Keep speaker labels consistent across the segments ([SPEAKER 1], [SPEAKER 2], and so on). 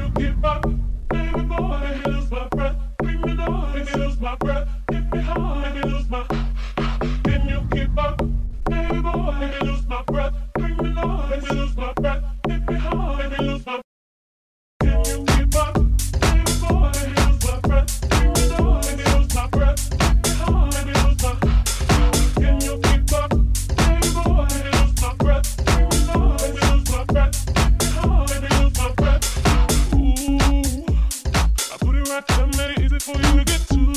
[SPEAKER 1] you keep up? Baby boy, make me lose my breath. Bring me down, make me lose my breath. Hit me hard, make me lose my. Can you keep up? Baby boy, make me lose my breath. Bring me down, make me lose my breath. Hit me hard, make me lose my. Can you keep up? Baby boy, make me lose my breath. Bring me down, make me lose my breath. Hit me hard, make me lose my. Can you keep up? Baby boy, make me lose my breath. Bring me down, make me lose my breath. Hit me hard, make me lose my breath. Ooh, I put it right there, made it easy for you to get to.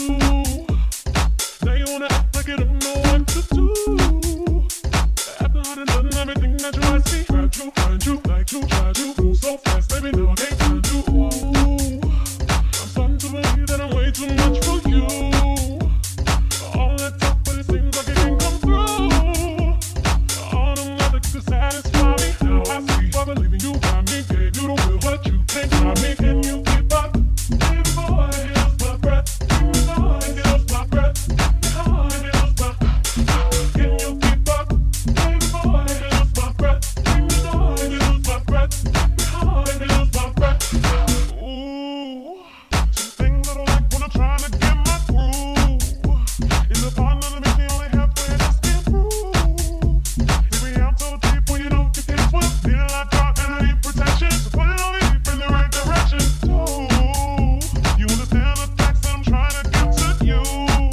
[SPEAKER 1] Now you wanna act like you don't know what to do. After I done done everything that you might see, tried to find you, like to try to move so fast, baby, now I can't find you. Ooh, I'm starting to believe that I'm way too much for you. All that talk, but it seems like it can't come through. All them other to satisfy me. Now I see why believing you got me. Gave you the will, but you can't try me. Can you keep up? Baby boy, here's my breath. Bring me down, make me lose my breath. Make me lose my. Can you keep up? Baby boy, make me lose my breath. Bring me down, make me lose my breath. Make me lose my breath. Ooh, some things I don't like when I'm trying to get my groove. In the partner that makes me only halfway, I just can't prove. Baby, I'm so deep when you know you can't swim. Feeling like caught and I need protection. So put it on me in the right direction. Ooh, you understand the facts that I'm trying to get to you.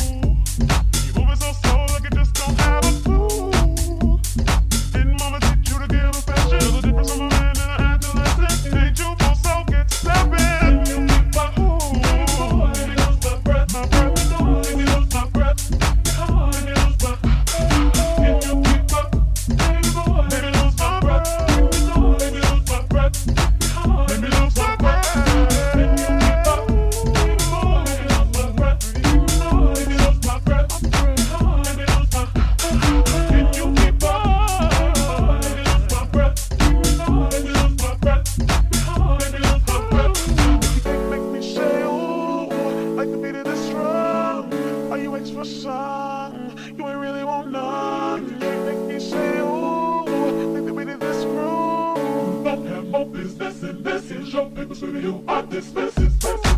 [SPEAKER 1] You moving so slow like you just don't have a clue. Didn't mama teach you to give affection? There's a difference from a man and an adolescent. Ain't you for so get stepping? You keep up. Ooh, make me lose my breath. My breath. Make me lose my breath. Make me lose my. Can you keep up? Baby boy, make me lose my breath. Make me lose my breath. Make me lose my breath. Can you keep up? Baby boy, make me lose my breath. Make me lose my breath. Make me lose my. Can you keep up? Make me lose my breath. Make me lose my breath. Make me lose my breath. Make me say ooh, like the beat of this drum. Are you extra strong? You ain't really want none. You can't make me say ooh, like the beat of this room. Don't have more business, and this is your paper, so you are dismissed.